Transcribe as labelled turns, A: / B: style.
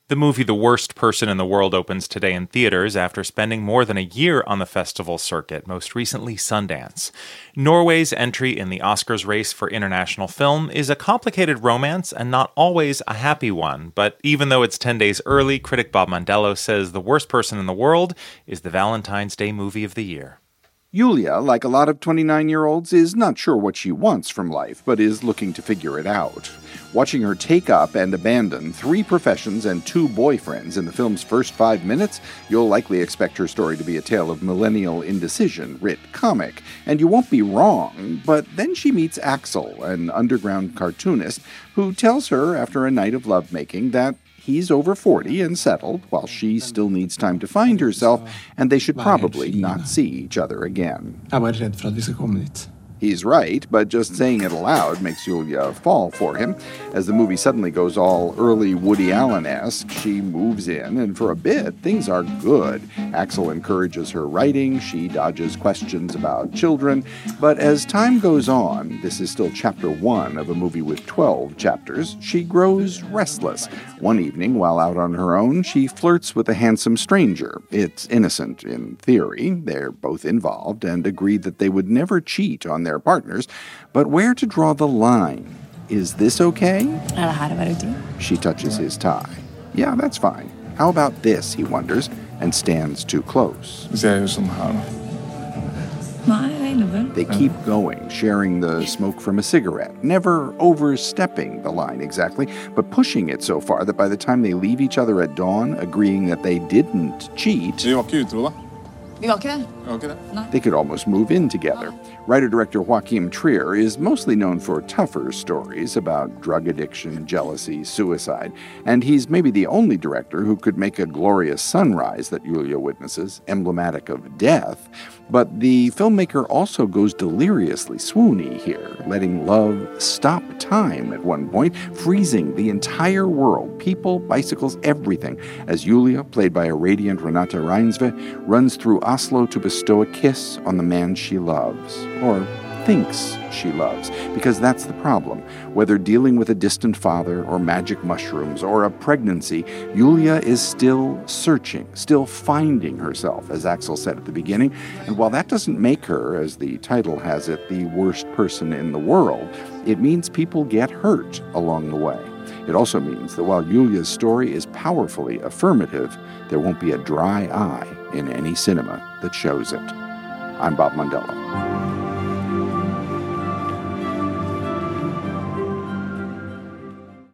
A: The movie The Worst Person in the World opens today in theaters after spending more than a year on the festival circuit, most recently Sundance. Norway's entry in the Oscars race for international film is a complicated romance and not always a happy one, but even though it's 10 days early, critic Bob Mondello says The Worst Person in the World is the Valentine's Day movie of the year.
B: Yulia, like a lot of 29-year-olds, is not sure what she wants from life, but is looking to figure it out. Watching her take up and abandon 3 professions and 2 boyfriends in the film's first 5 minutes, you'll likely expect her story to be a tale of millennial indecision, writ comic. And you won't be wrong, but then she meets Axel, an underground cartoonist, who tells her after a night of lovemaking that he's over 40 and settled, while she still needs time to find herself, and they should probably not see each other again. He's right, but just saying it aloud makes Yulia fall for him. As the movie suddenly goes all early Woody Allen-esque, she moves in, and for a bit, things are good. Axel encourages her writing, she dodges questions about children, but as time goes on, this is still chapter 1 of a movie with 12 chapters, she grows restless. One evening, while out on her own, she flirts with a handsome stranger. It's innocent in theory. They're both involved and agree that they would never cheat on their partners, but where to draw the line? Is this okay? She touches his tie. Yeah, that's fine. How about this, he wonders, and stands too close. They keep going, sharing the smoke from a cigarette, never overstepping the line exactly, but pushing it so far that by the time they leave each other at dawn, agreeing that they didn't cheat, they could almost move in together. Writer-director Joachim Trier is mostly known for tougher stories about drug addiction, jealousy, suicide, and he's maybe the only director who could make a glorious sunrise that Yulia witnesses, emblematic of death. But the filmmaker also goes deliriously swoony here, letting love stop time at one point, freezing the entire world, people, bicycles, everything, as Yulia, played by a radiant Renate Reinsve, runs through Oslo to bestow a kiss on the man she loves, or thinks she loves, because that's the problem. Whether dealing with a distant father or magic mushrooms or a pregnancy, Yulia is still searching, still finding herself, as Axel said at the beginning. And while that doesn't make her, as the title has it, the worst person in the world, it means people get hurt along the way. It also means that while Yulia's story is powerfully affirmative, there won't be a dry eye in any cinema that shows it. I'm Bob Mondello.